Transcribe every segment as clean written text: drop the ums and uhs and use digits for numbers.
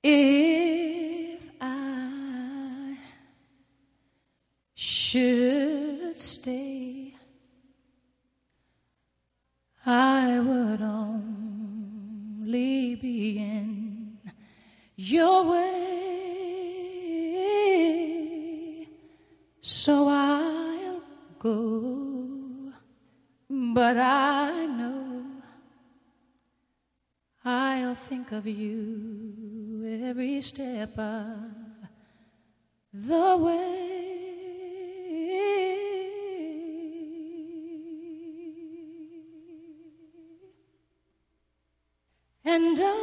If I should stay, I would only be in your way, so I'll go, but I know I'll think of you every step of the way. And I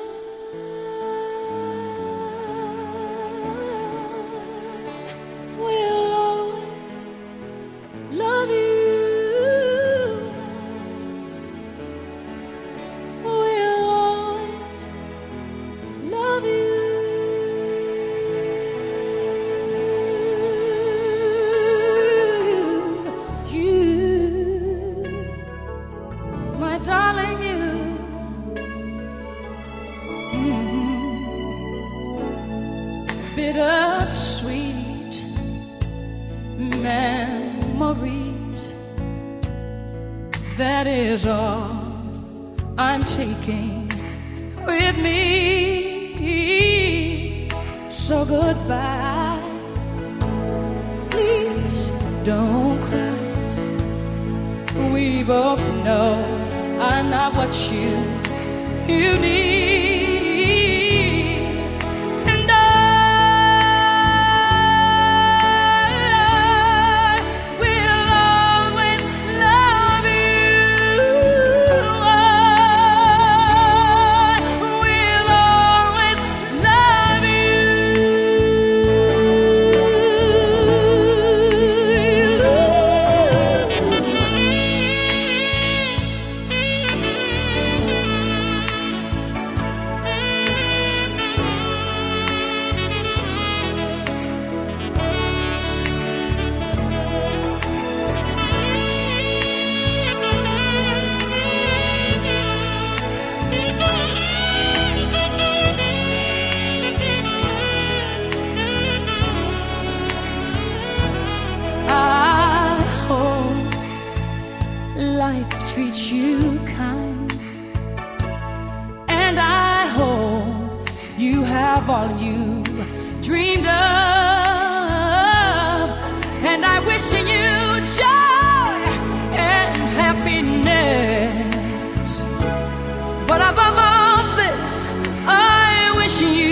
will always love you. Will always love you. You, my darling, you. Bittersweet memories, that is all I'm taking with me. So goodbye, please don't cry. We both know I'm not what you need. Life treats you kind, and I hope you have all you dreamed of, and I wish you joy and happiness, but above all this, I wish you